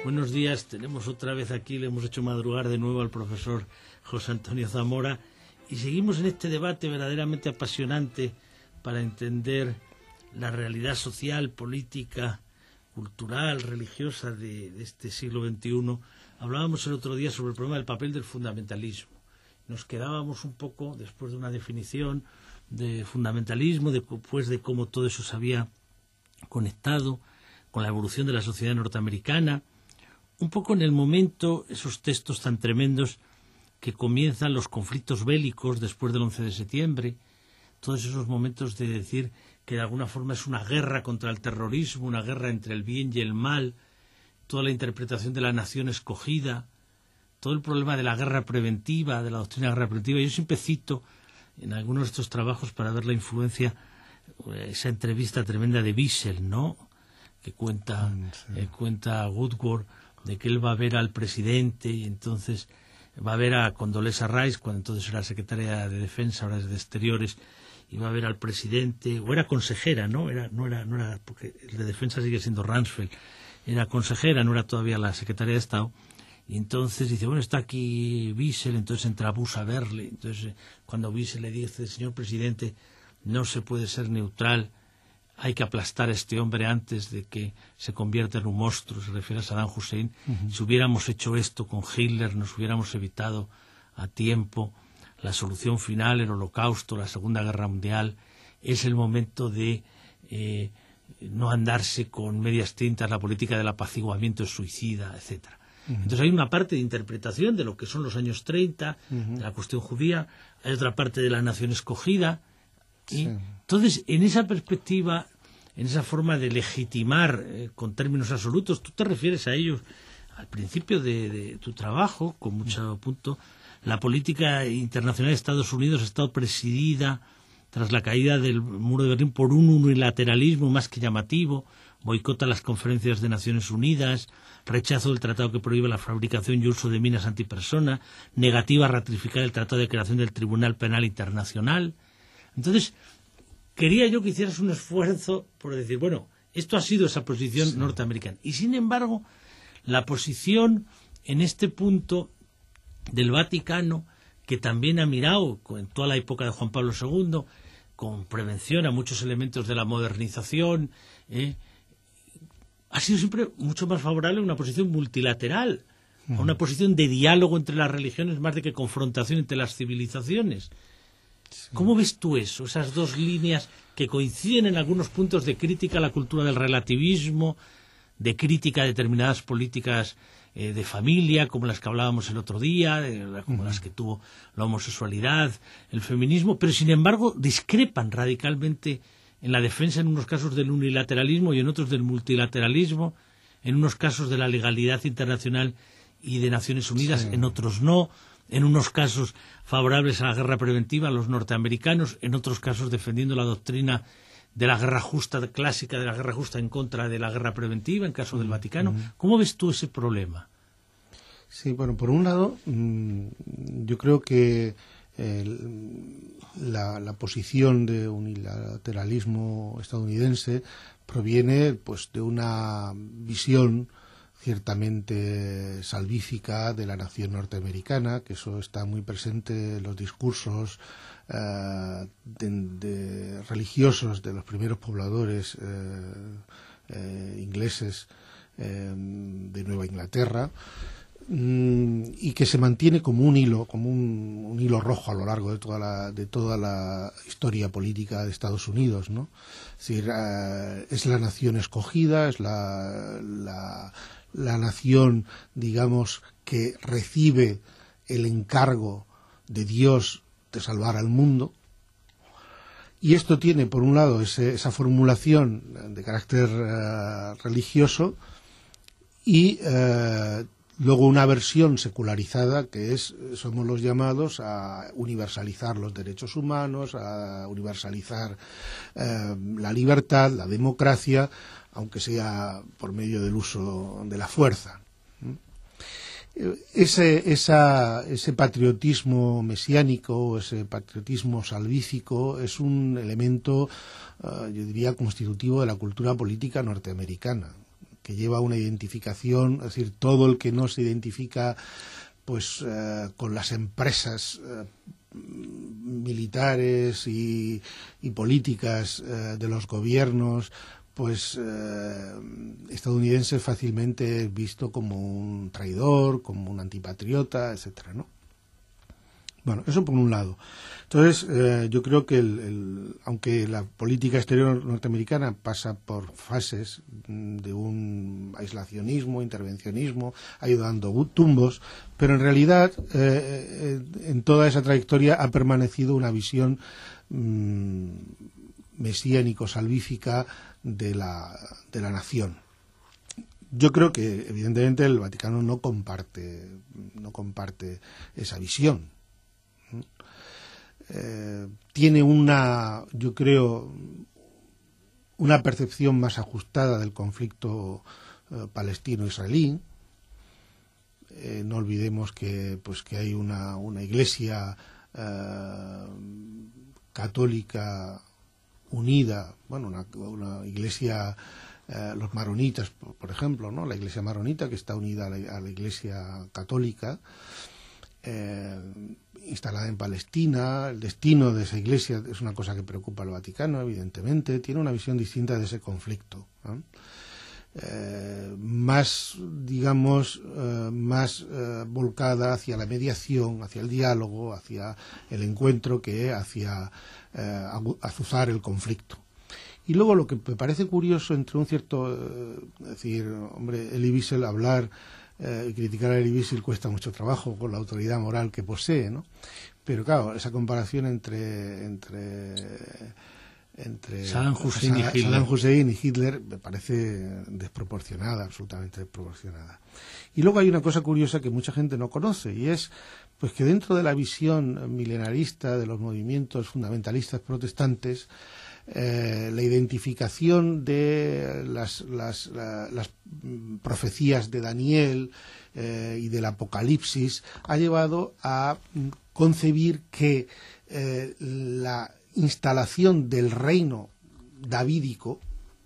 Buenos días, tenemos otra vez aquí, le hemos hecho madrugar de nuevo al profesor José Antonio Zamora y seguimos en este debate verdaderamente apasionante para entender la realidad social, política, cultural, religiosa de este siglo XXI. Hablábamos el otro día sobre el problema del papel del fundamentalismo. Nos quedábamos un poco, después de una definición de fundamentalismo, después de cómo todo eso se había conectado con la evolución de la sociedad norteamericana, un poco en el momento, esos textos tan tremendos que comienzan los conflictos bélicos después del 11 de septiembre, todos esos momentos de decir que de alguna forma es una guerra contra el terrorismo, una guerra entre el bien y el mal, toda la interpretación de la nación escogida, todo el problema de la guerra preventiva, de la doctrina de guerra preventiva. Yo siempre cito en algunos de estos trabajos para ver la influencia, esa entrevista tremenda de Wiesel, ¿no?, que cuenta Woodward, de que él va a ver al presidente y entonces va a ver a Condoleezza Rice, cuando entonces era secretaria de Defensa, ahora es de Exteriores, y va a ver al presidente, o era consejera, ¿no? No era, porque el de Defensa sigue siendo Rumsfeld, era consejera, no era todavía la secretaria de Estado, y entonces dice, bueno, está aquí Wiesel, entonces entra Bush a verle, entonces cuando Wiesel le dice, señor presidente, no se puede ser neutral, hay que aplastar a este hombre antes de que se convierta en un monstruo, se refiere a Saddam Hussein. Si hubiéramos hecho esto con Hitler, nos hubiéramos evitado a tiempo la solución final, el Holocausto, la Segunda Guerra Mundial. Es el momento de no andarse con medias tintas, la política del apaciguamiento es suicida, etcétera. Entonces hay una parte de interpretación de lo que son los años 30, de la cuestión judía, hay otra parte de la nación escogida. Sí. Entonces, en esa perspectiva, en esa forma de legitimar con términos absolutos, tú te refieres a ellos al principio de tu trabajo, con mucho punto, la política internacional de Estados Unidos ha estado presidida tras la caída del muro de Berlín por un unilateralismo más que llamativo, boicota las conferencias de Naciones Unidas, rechazo del tratado que prohíbe la fabricación y uso de minas antipersona, negativa a ratificar el tratado de creación del Tribunal Penal Internacional. Entonces, quería yo que hicieras un esfuerzo por decir, bueno, esto ha sido esa posición norteamericana. Y sin embargo, la posición en este punto del Vaticano, que también ha mirado en toda la época de Juan Pablo II, con prevención a muchos elementos de la modernización, ha sido siempre mucho más favorable a una posición multilateral, a una posición de diálogo entre las religiones más de que confrontación entre las civilizaciones. Sí. ¿Cómo ves tú eso? Esas dos líneas que coinciden en algunos puntos de crítica a la cultura del relativismo, de crítica a determinadas políticas de familia, como las que hablábamos el otro día, como las que tuvo la homosexualidad, el feminismo, pero sin embargo discrepan radicalmente en la defensa en unos casos del unilateralismo y en otros del multilateralismo, en unos casos de la legalidad internacional y de Naciones Unidas, en otros no. En unos casos favorables a la guerra preventiva, a los norteamericanos, en otros casos defendiendo la doctrina de la guerra justa, clásica de la guerra justa en contra de la guerra preventiva, en caso del Vaticano. ¿Cómo ves tú ese problema? Sí, bueno, por un lado, yo creo que la posición de unilateralismo estadounidense proviene pues de una visión ciertamente salvífica de la nación norteamericana, que eso está muy presente en los discursos religiosos de los primeros pobladores ingleses de Nueva Inglaterra, y que se mantiene como un hilo rojo a lo largo de toda la historia política de Estados Unidos, ¿no? Es decir, es la nación escogida, es la nación, digamos, que recibe el encargo de Dios de salvar al mundo. Y esto tiene, por un lado, esa formulación de carácter religioso y luego una versión secularizada que somos los llamados a universalizar los derechos humanos, a universalizar la libertad, la democracia, aunque sea por medio del uso de la fuerza. Ese patriotismo mesiánico, ese patriotismo salvífico es un elemento, yo diría, constitutivo de la cultura política norteamericana, que lleva una identificación, es decir, todo el que no se identifica pues con las empresas militares y políticas de los gobiernos, pues estadounidense, es fácilmente visto como un traidor, como un antipatriota, etcétera, ¿no? Bueno, eso por un lado. Entonces, yo creo que aunque la política exterior norteamericana pasa por fases de un aislacionismo, intervencionismo, ha ido dando tumbos, pero en realidad en toda esa trayectoria ha permanecido una visión mesiánico-salvífica de la nación. Yo creo que, evidentemente, el Vaticano no comparte esa visión. Tiene yo creo, una percepción más ajustada del conflicto palestino-israelí. No olvidemos que hay una iglesia católica unida, bueno, una iglesia, los maronitas, por ejemplo, ¿no? La iglesia maronita, que está unida a la iglesia católica, instalada en Palestina. El destino de esa iglesia es una cosa que preocupa al Vaticano, evidentemente. Tiene una visión distinta de ese conflicto, ¿no? Más, digamos, volcada hacia la mediación, hacia el diálogo, hacia el encuentro, que hacia azuzar el conflicto. Y luego lo que me parece curioso entre un cierto, es decir, hombre, Elie Wiesel, hablar y criticar a Elie Wiesel cuesta mucho trabajo con la autoridad moral que posee, ¿no? Pero claro, esa comparación entre Saddam Hussein y Hitler me parece desproporcionada, absolutamente desproporcionada. Y luego hay una cosa curiosa que mucha gente no conoce, y es pues que dentro de la visión milenarista de los movimientos fundamentalistas protestantes, la identificación de las profecías de Daniel y del Apocalipsis ha llevado a concebir que la instalación del reino davídico,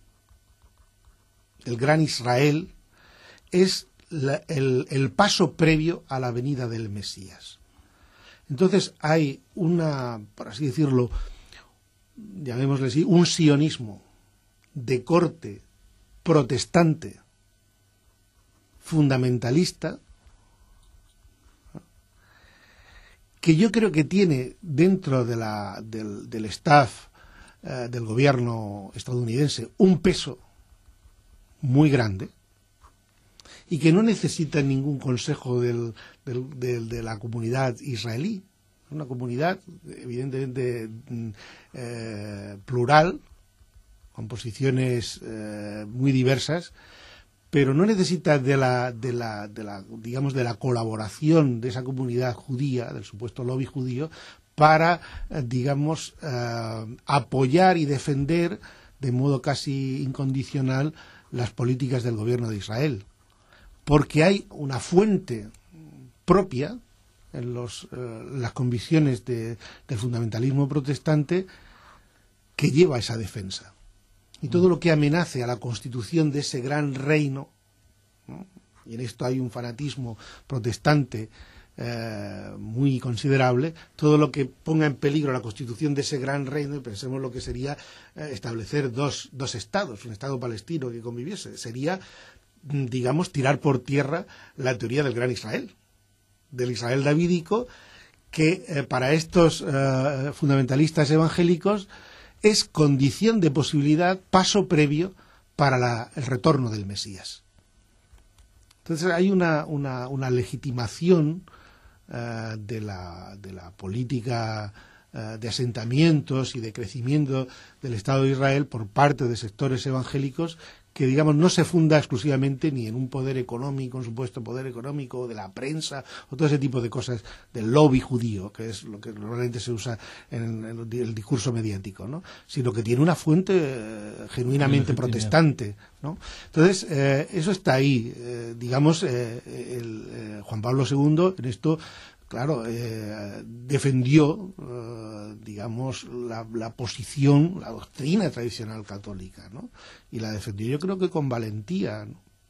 el gran Israel, es el paso previo a la venida del Mesías. Entonces hay por así decirlo, llamémosle así, un sionismo de corte protestante fundamentalista, que yo creo que tiene dentro del staff del gobierno estadounidense un peso muy grande y que no necesita ningún consejo de la comunidad israelí. Una comunidad evidentemente plural, con posiciones muy diversas, pero no necesita de la colaboración de esa comunidad judía, del supuesto lobby judío, para, digamos, apoyar y defender de modo casi incondicional las políticas del gobierno de Israel. Porque hay una fuente propia en las convicciones del fundamentalismo protestante que lleva esa defensa. Y todo lo que amenace a la constitución de ese gran reino, ¿no? Y en esto hay un fanatismo protestante muy considerable, todo lo que ponga en peligro la constitución de ese gran reino, y pensemos lo que sería establecer dos estados, un estado palestino que conviviese, sería, digamos, tirar por tierra la teoría del gran Israel, del Israel davídico, que para estos fundamentalistas evangélicos es condición de posibilidad, paso previo para el retorno del Mesías. Entonces hay una legitimación de la política de asentamientos y de crecimiento del Estado de Israel por parte de sectores evangélicos que, digamos, no se funda exclusivamente ni en un poder económico, un supuesto poder económico de la prensa o todo ese tipo de cosas del lobby judío, que es lo que normalmente se usa en el discurso mediático, ¿no? Sino que tiene una fuente genuinamente protestante, ¿no? Entonces, eso está ahí. Digamos, Juan Pablo II en esto, claro, defendió, digamos, la posición, la doctrina tradicional católica, ¿no? Y la defendió, yo creo que con valentía, ¿no?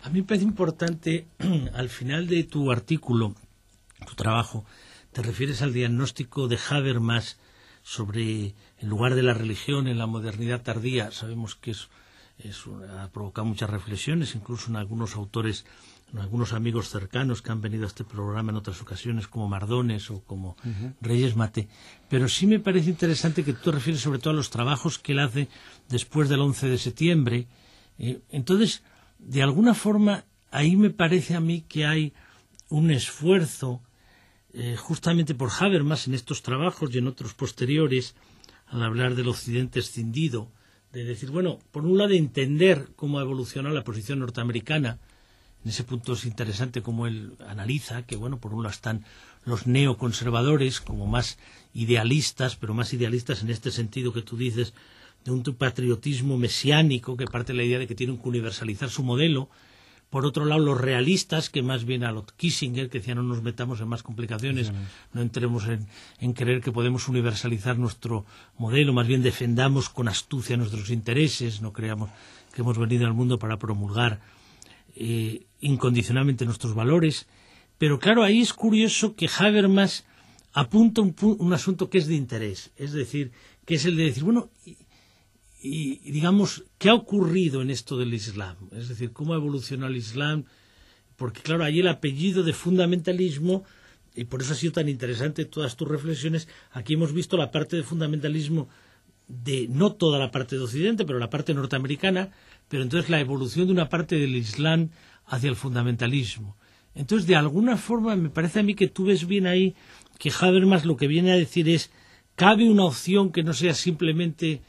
A mí me parece importante, al final de tu artículo, tu trabajo, te refieres al diagnóstico de Habermas sobre el lugar de la religión en la modernidad tardía. Sabemos que ha provocado muchas reflexiones, incluso en algunos autores, en algunos amigos cercanos que han venido a este programa en otras ocasiones, como Mardones o como Reyes Mate. Pero sí me parece interesante que tú te refieres sobre todo a los trabajos que él hace después del 11 de septiembre. Entonces, de alguna forma, ahí me parece a mí que hay un esfuerzo justamente por Habermas en estos trabajos y en otros posteriores, al hablar del Occidente escindido, de decir, bueno, por un lado entender cómo ha evolucionado la posición norteamericana. En ese punto es interesante cómo él analiza que, bueno, por un lado están los neoconservadores como más idealistas, pero más idealistas en este sentido que tú dices, de un patriotismo mesiánico que parte de la idea de que tienen que universalizar su modelo. Por otro lado, los realistas, que más bien a lo Kissinger, que decía no nos metamos en más complicaciones, no entremos en creer que podemos universalizar nuestro modelo, más bien defendamos con astucia nuestros intereses, no creamos que hemos venido al mundo para promulgar incondicionalmente nuestros valores. Pero claro, ahí es curioso que Habermas apunta un asunto que es de interés, es decir, que es el de decir, bueno, y digamos, ¿qué ha ocurrido en esto del Islam? Es decir, ¿cómo ha evolucionado el Islam? Porque claro, ahí el apellido de fundamentalismo, y por eso ha sido tan interesante todas tus reflexiones, aquí hemos visto la parte de fundamentalismo de no toda la parte de Occidente, pero la parte norteamericana, pero entonces la evolución de una parte del Islam hacia el fundamentalismo. Entonces, de alguna forma, me parece a mí que tú ves bien ahí que Habermas lo que viene a decir es, cabe una opción que no sea simplemente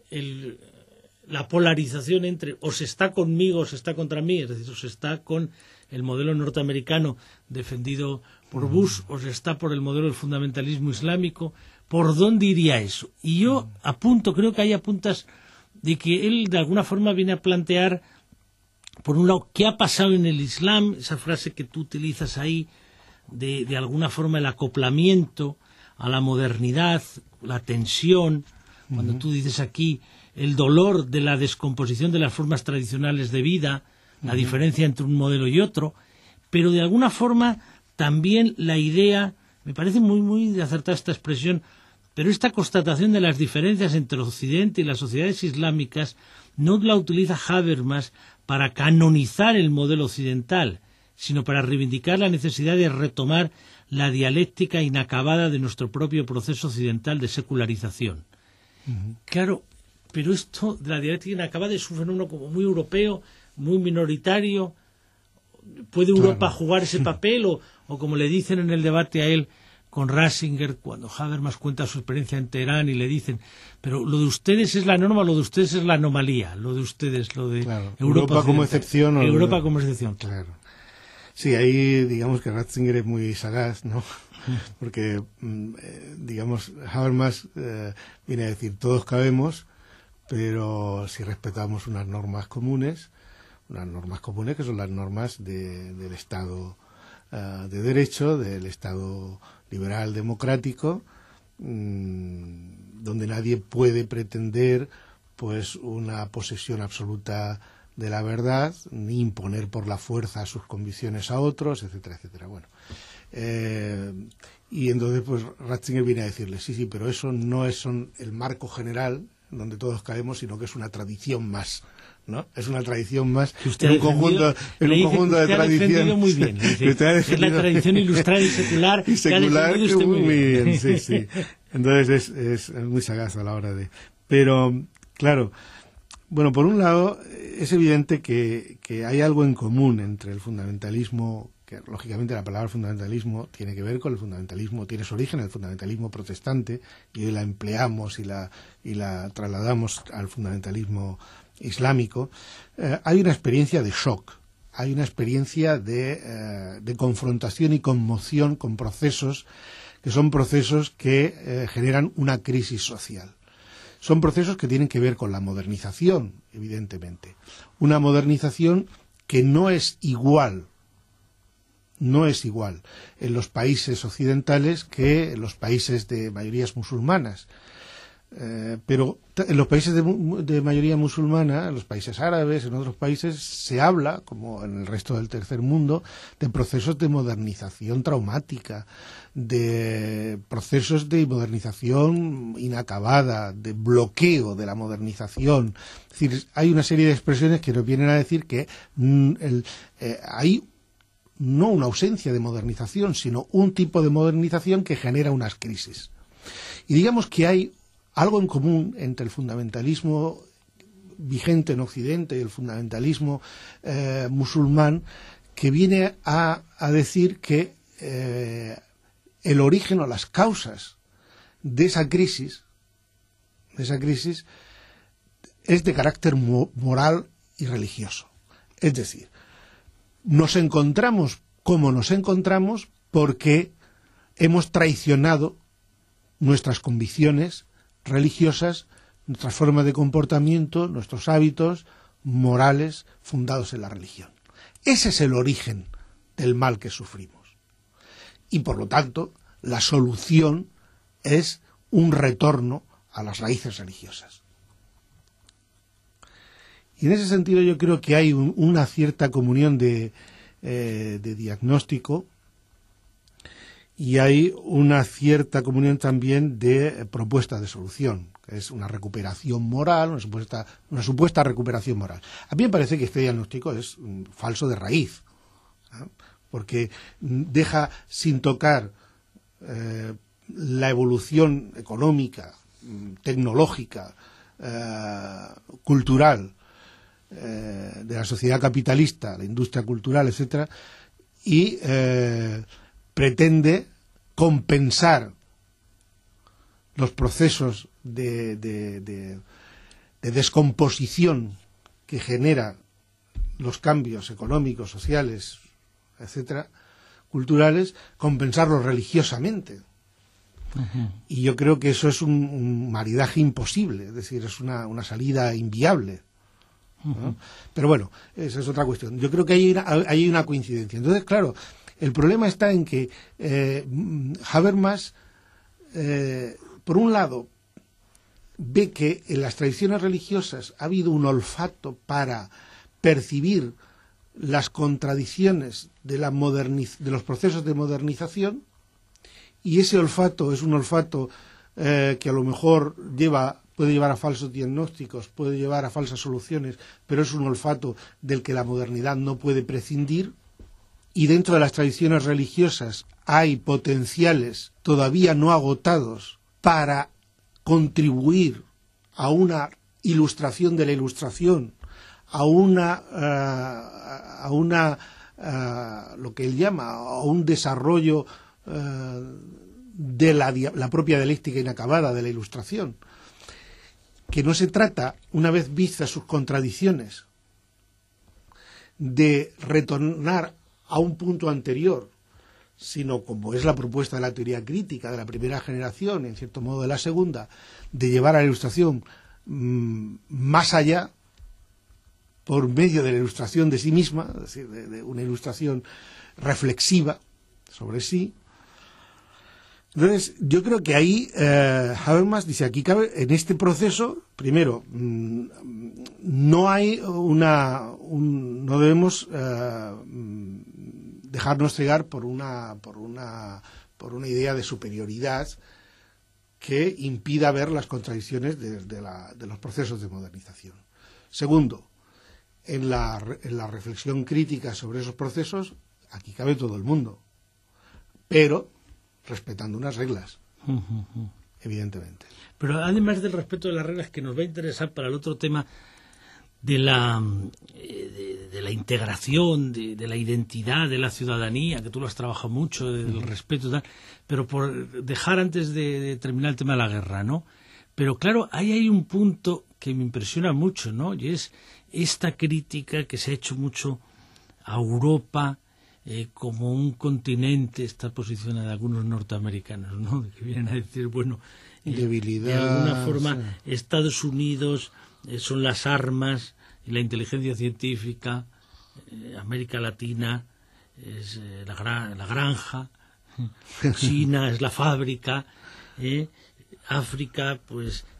la polarización entre o se está conmigo o se está contra mí, es decir, o se está con el modelo norteamericano defendido por Bush o se está por el modelo del fundamentalismo islámico. ¿Por dónde iría eso? Y yo creo que hay apuntas de que él de alguna forma viene a plantear, por un lado, qué ha pasado en el Islam, esa frase que tú utilizas ahí, de alguna forma el acoplamiento a la modernidad, la tensión, cuando tú dices aquí el dolor de la descomposición de las formas tradicionales de vida, la diferencia entre un modelo y otro, pero de alguna forma también la idea, me parece muy, muy acertada esta expresión, pero esta constatación de las diferencias entre Occidente y las sociedades islámicas no la utiliza Habermas para canonizar el modelo occidental, sino para reivindicar la necesidad de retomar la dialéctica inacabada de nuestro propio proceso occidental de secularización. Claro, pero esto de la dialéctica inacabada es un fenómeno como muy europeo, muy minoritario. ¿Puede Europa jugar ese papel? O como le dicen en el debate a él con Ratzinger, cuando Habermas cuenta su experiencia en Teherán y le dicen, pero lo de ustedes es la norma, lo de ustedes es la anomalía, lo de ustedes, lo de Europa como excepción. Europa como excepción. Claro. Sí, ahí digamos que Ratzinger es muy sagaz, ¿no? Porque, digamos, Habermas viene a decir, todos cabemos, pero si respetamos unas normas comunes que son las normas del Estado de Derecho, del Estado liberal democrático, donde nadie puede pretender pues una posesión absoluta de la verdad, ni imponer por la fuerza sus convicciones a otros, etcétera, etcétera. Bueno, y entonces pues Ratzinger viene a decirle, sí, pero eso no es el marco general donde todos caemos, sino que es una tradición más, ¿no? Es una tradición más en un conjunto de tradiciones. Muy bien, es la tradición ilustrada y secular. Y secular, que usted muy bien, sí. Entonces es muy sagaz a la hora de... Pero, claro, bueno, por un lado, es evidente que hay algo en común entre el fundamentalismo, que lógicamente la palabra fundamentalismo tiene que ver con el fundamentalismo, tiene su origen en el fundamentalismo protestante, y hoy la empleamos y la trasladamos al fundamentalismo islámico. Hay una experiencia de shock, hay una experiencia de confrontación y conmoción con procesos que son procesos que generan una crisis social. Son procesos que tienen que ver con la modernización, evidentemente. Una modernización que no es igual en los países occidentales que en los países de mayorías musulmanas. Pero en los países de mayoría musulmana, en los países árabes, en otros países, se habla, como en el resto del tercer mundo, de procesos de modernización traumática, de procesos de modernización inacabada, de bloqueo de la modernización. Es decir, hay una serie de expresiones que nos vienen a decir que hay no una ausencia de modernización, sino un tipo de modernización que genera unas crisis. Y digamos que hay algo en común entre el fundamentalismo vigente en Occidente y el fundamentalismo musulmán, que viene a decir que el origen o las causas de esa crisis es de carácter moral y religioso. Es decir, nos encontramos como nos encontramos porque hemos traicionado nuestras convicciones religiosas, nuestras formas de comportamiento, nuestros hábitos morales fundados en la religión. Ese es el origen del mal que sufrimos. Y por lo tanto, la solución es un retorno a las raíces religiosas. Y en ese sentido yo creo que hay una cierta comunión de diagnóstico, y hay una cierta comunión también de propuesta de solución, que es una recuperación moral, una supuesta recuperación moral. A mí me parece que este diagnóstico es falso de raíz, ¿no? Porque deja sin tocar la evolución económica, tecnológica, cultural de la sociedad capitalista, la industria cultural, etcétera, y pretende compensar los procesos de descomposición que genera los cambios económicos, sociales, etcétera, culturales, compensarlos religiosamente. Uh-huh. Y yo creo que eso es un maridaje imposible, es decir, es una salida inviable, ¿no? Uh-huh. Pero bueno, esa es otra cuestión. Yo creo que hay una coincidencia. Entonces, claro, el problema está en que Habermas, por un lado, ve que en las tradiciones religiosas ha habido un olfato para percibir las contradicciones de los procesos de modernización, y ese olfato es un olfato que a lo mejor puede llevar a falsos diagnósticos, puede llevar a falsas soluciones, pero es un olfato del que la modernidad no puede prescindir. Y dentro de las tradiciones religiosas hay potenciales todavía no agotados para contribuir a una ilustración de la ilustración, a lo que él llama, a un desarrollo de la propia dialéctica inacabada de la ilustración. Que no se trata, una vez vistas sus contradicciones, de retornar a un punto anterior, sino, como es la propuesta de la teoría crítica de la primera generación, en cierto modo de la segunda, de llevar a la ilustración más allá, por medio de la ilustración de sí misma, es decir, de una ilustración reflexiva sobre sí. Entonces, yo creo que ahí Habermas dice, aquí cabe, en este proceso, primero, no hay no debemos dejarnos cegar por una idea de superioridad que impida ver las contradicciones de los procesos de modernización. Segundo, en la reflexión crítica sobre esos procesos, aquí cabe todo el mundo, pero respetando unas reglas, evidentemente. Pero además del respeto de las reglas, que nos va a interesar para el otro tema de la integración, de la identidad, de la ciudadanía, que tú lo has trabajado mucho, del respeto y tal, pero por dejar antes de terminar el tema de la guerra, ¿no? Pero claro, ahí hay un punto que me impresiona mucho, ¿no? Y es esta crítica que se ha hecho mucho a Europa como un continente, esta posición de algunos norteamericanos, ¿no? Que vienen a decir, bueno, debilidad, de alguna forma, sí. Estados Unidos son las armas y la inteligencia científica, América Latina es la granja, China es la fábrica, África pues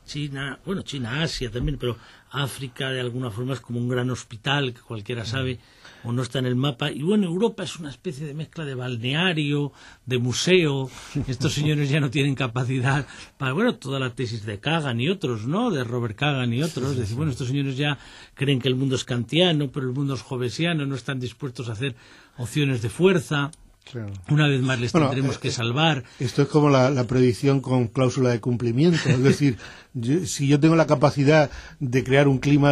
China, Asia también, pero África de alguna forma es como un gran hospital que cualquiera sabe o no está en el mapa. Y bueno, Europa es una especie de mezcla de balneario, de museo. Estos señores ya no tienen capacidad para, bueno, toda la tesis de Kagan y otros, ¿no? De Robert Kagan y otros. Es decir, bueno, estos señores ya creen que el mundo es kantiano, pero el mundo es hobbesiano, no están dispuestos a hacer opciones de fuerza. Claro. Una vez más les tendremos que salvar. Esto es como la predicción con cláusula de cumplimiento. Es decir, si yo tengo la capacidad de crear un clima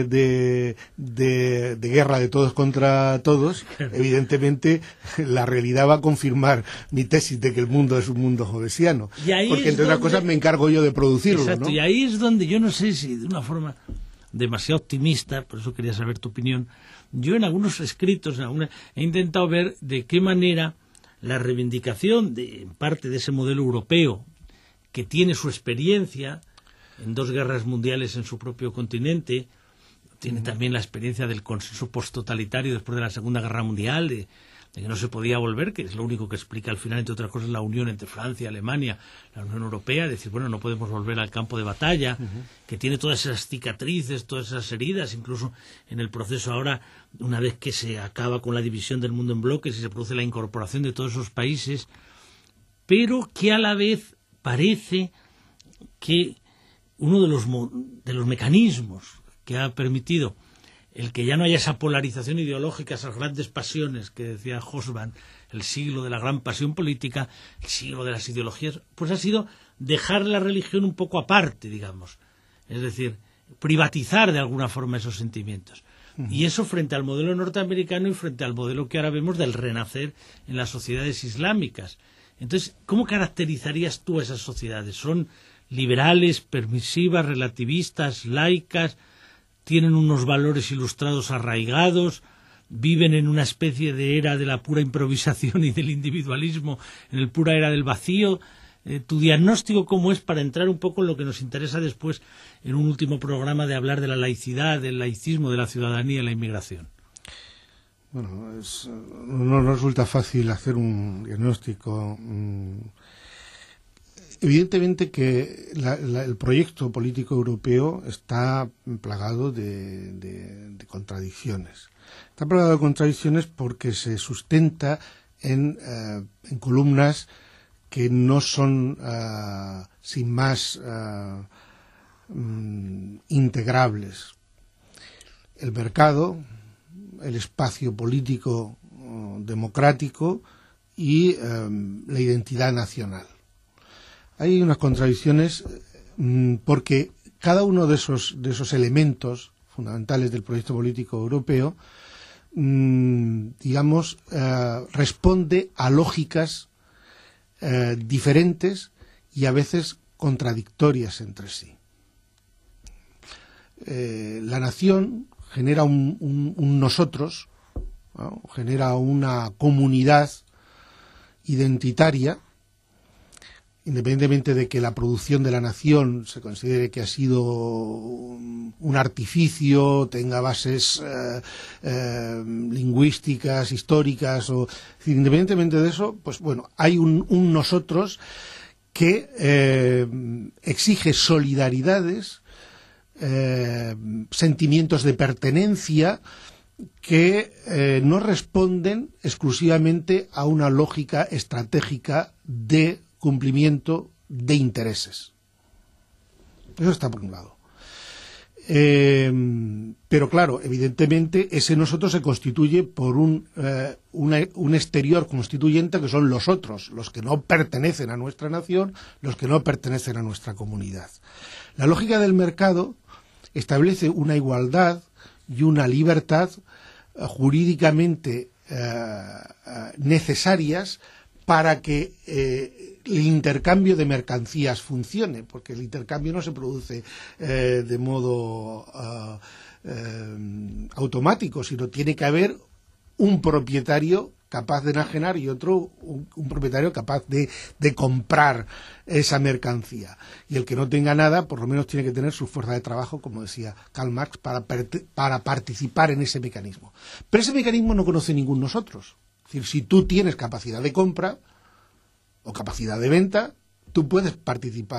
de guerra de todos contra todos, evidentemente la realidad va a confirmar mi tesis de que el mundo es un mundo hobbesiano. Porque entre otras cosas me encargo yo de producirlo. Exacto, ¿no? Y ahí es donde yo no sé si de una forma demasiado optimista, por eso quería saber tu opinión. Yo en algunos escritos he intentado ver de qué manera la reivindicación en parte de ese modelo europeo que tiene su experiencia en 2 guerras mundiales en su propio continente, tiene también la experiencia del consenso posttotalitario después de la Segunda Guerra Mundial, de que no se podía volver, que es lo único que explica al final, entre otras cosas, la unión entre Francia, Alemania, la Unión Europea, decir, bueno, no podemos volver al campo de batalla, que tiene todas esas cicatrices, todas esas heridas, incluso en el proceso ahora, una vez que se acaba con la división del mundo en bloques y se produce la incorporación de todos esos países, pero que a la vez parece que uno de los mecanismos que ha permitido el que ya no haya esa polarización ideológica, esas grandes pasiones que decía Hobsbawm, el siglo de la gran pasión política, el siglo de las ideologías, pues ha sido dejar la religión un poco aparte, digamos. Es decir, privatizar de alguna forma esos sentimientos. Y eso frente al modelo norteamericano y frente al modelo que ahora vemos del renacer en las sociedades islámicas. Entonces, ¿cómo caracterizarías tú a esas sociedades? ¿Son liberales, permisivas, relativistas, laicas? ¿Tienen unos valores ilustrados arraigados? ¿Viven en una especie de era de la pura improvisación y del individualismo, en el pura era del vacío? ¿Tu diagnóstico cómo es para entrar un poco en lo que nos interesa después en un último programa de hablar de la laicidad, del laicismo, de la ciudadanía y la inmigración? Bueno, no resulta fácil hacer un diagnóstico. Evidentemente que el proyecto político europeo está plagado de contradicciones. Está plagado de contradicciones porque se sustenta en columnas que no son, sin más, integrables. El mercado, el espacio político democrático y la identidad nacional. Hay unas contradicciones porque cada uno de esos elementos fundamentales del proyecto político europeo, digamos, responde a lógicas diferentes y a veces contradictorias entre sí. La nación genera un nosotros, ¿no? Genera una comunidad identitaria, independientemente de que la producción de la nación se considere que ha sido un artificio, tenga bases lingüísticas, históricas, independientemente de eso, pues bueno, hay un nosotros que exige solidaridades, sentimientos de pertenencia que no responden exclusivamente a una lógica estratégica de cumplimiento de intereses. Eso está por un lado. Pero claro, evidentemente ese nosotros se constituye por un exterior constituyente que son los otros, los que no pertenecen a nuestra nación, los que no pertenecen a nuestra comunidad. La lógica del mercado establece una igualdad y una libertad jurídicamente necesarias para que el intercambio de mercancías funcione, porque el intercambio no se produce de modo automático, sino tiene que haber un propietario capaz de enajenar y otro, un propietario capaz de comprar esa mercancía. Y el que no tenga nada, por lo menos tiene que tener su fuerza de trabajo, como decía Karl Marx, para participar en ese mecanismo. Pero ese mecanismo no conoce ningún nosotros. Es decir, si tú tienes capacidad de compra o capacidad de venta, tú puedes participar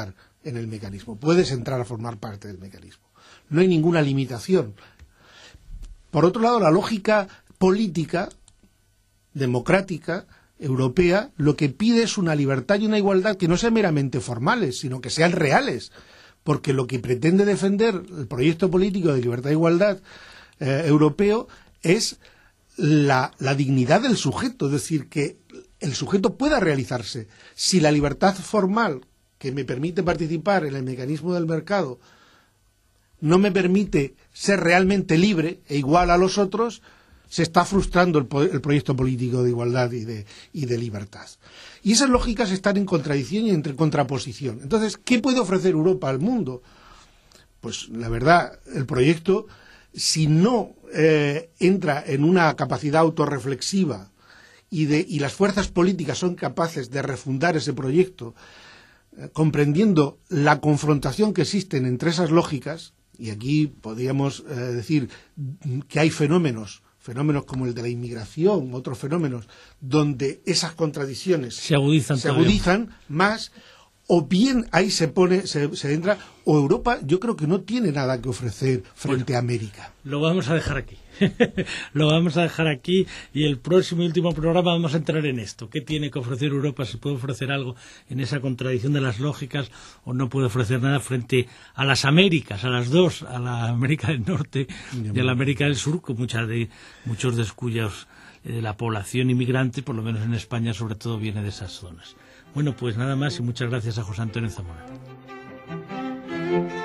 en el mecanismo, puedes entrar a formar parte del mecanismo. No hay ninguna limitación. Por otro lado, la lógica política, democrática, europea, lo que pide es una libertad y una igualdad que no sean meramente formales, sino que sean reales, porque lo que pretende defender el proyecto político de libertad e igualdad europeo es la dignidad del sujeto, es decir, que el sujeto pueda realizarse. Si la libertad formal que me permite participar en el mecanismo del mercado no me permite ser realmente libre e igual a los otros, se está frustrando el proyecto político de igualdad y de libertad. Y esas lógicas están en contradicción y en contraposición. Entonces, ¿qué puede ofrecer Europa al mundo? Pues la verdad, el proyecto, si no entra en una capacidad autorreflexiva y las fuerzas políticas son capaces de refundar ese proyecto, comprendiendo la confrontación que existen entre esas lógicas, y aquí podríamos decir que hay fenómenos como el de la inmigración, otros fenómenos, donde esas contradicciones se agudizan más, o bien ahí se entra, o Europa yo creo que no tiene nada que ofrecer frente a América. Lo vamos a dejar aquí. Lo vamos a dejar aquí, y el próximo y último programa vamos a entrar en esto. ¿Qué tiene que ofrecer Europa? Si puede ofrecer algo en esa contradicción de las lógicas, o no puede ofrecer nada frente a las Américas, a las dos, a la América del Norte y a la América del Sur, con muchos de cuyos la población inmigrante, por lo menos en España sobre todo, viene de esas zonas. Bueno, pues nada más, y muchas gracias a José Antonio Zamora.